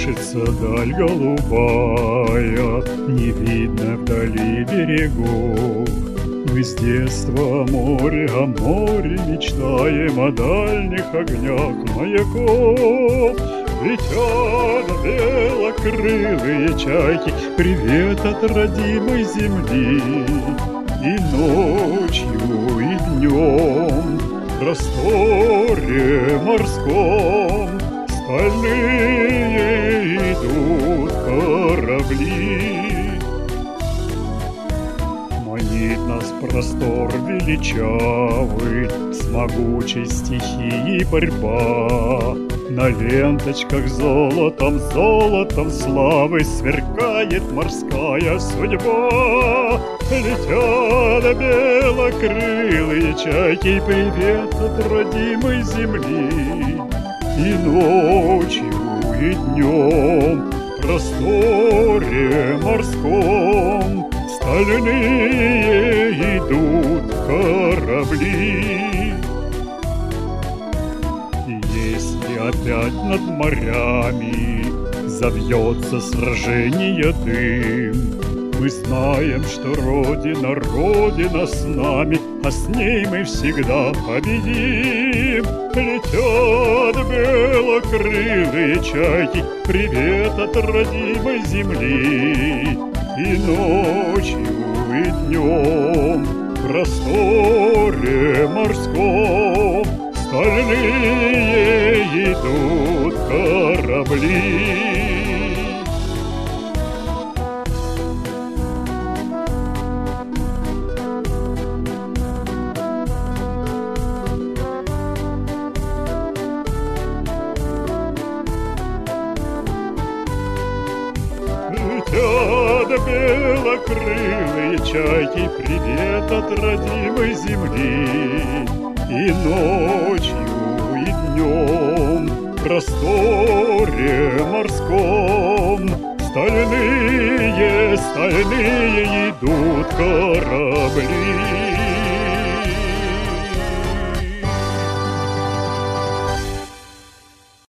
Колышется даль голубая, не видно вдали берегов. Мы с детства море о море мечтаем, о дальних огнях маяков. Летят белокрылые чайки, привет от родимой земли. И ночью, и днем в просторе морском стальные идут корабли. Манит нас простор величавый, с могучей стихией борьба. На ленточках золотом, золотом славы сверкает морская судьба. Летят белокрылые чайки, привет от родимой земли. И ночью, и днем в просторе морском стальные идут корабли. Если опять над морями завьется сражение дым, мы знаем, что Родина, Родина с нами, а с ней мы всегда победим. Летят белокрылые чайки, привет от родимой земли. И ночью, и днем в просторе морском стальные идут корабли. Летят белокрылые чайки, привет от родимой земли. И ночью, и днем в просторе морском стальные, стальные идут корабли.